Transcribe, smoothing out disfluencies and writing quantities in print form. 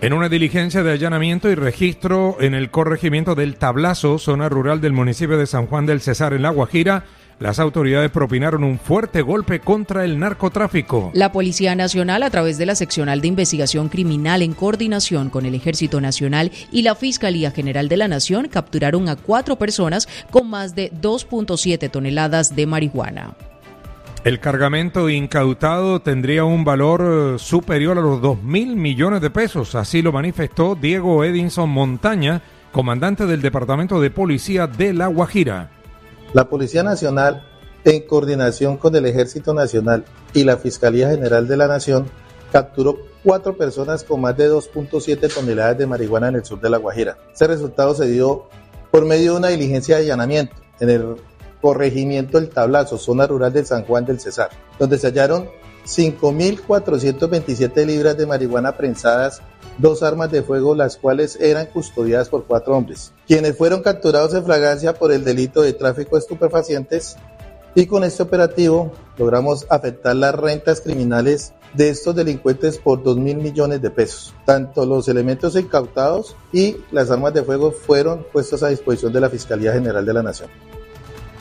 En una diligencia de allanamiento y registro en el corregimiento del Tablazo, zona rural del municipio de San Juan del Cesar, en La Guajira, las autoridades propinaron un fuerte golpe contra el narcotráfico. La Policía Nacional, a través de la Seccional de Investigación Criminal en coordinación con el Ejército Nacional y la Fiscalía General de la Nación, capturaron a 4 personas con más de 2.7 toneladas de marihuana. El cargamento incautado tendría un valor superior a los 2.000 millones de pesos, así lo manifestó Diego Edinson Montaña, comandante del Departamento de Policía de La Guajira. La Policía Nacional, en coordinación con el Ejército Nacional y la Fiscalía General de la Nación, capturó 4 personas con más de 2.7 toneladas de marihuana en el sur de La Guajira. Ese resultado se dio por medio de una diligencia de allanamiento en el corregimiento El Tablazo, zona rural de San Juan del Cesar, donde se hallaron 5.427 libras de marihuana prensadas, 2 armas de fuego, las cuales eran custodiadas por 4 hombres, quienes fueron capturados en flagrancia por el delito de tráfico de estupefacientes, y con este operativo logramos afectar las rentas criminales de estos delincuentes por 2.000 millones de pesos. Tanto los elementos incautados y las armas de fuego fueron puestos a disposición de la Fiscalía General de la Nación.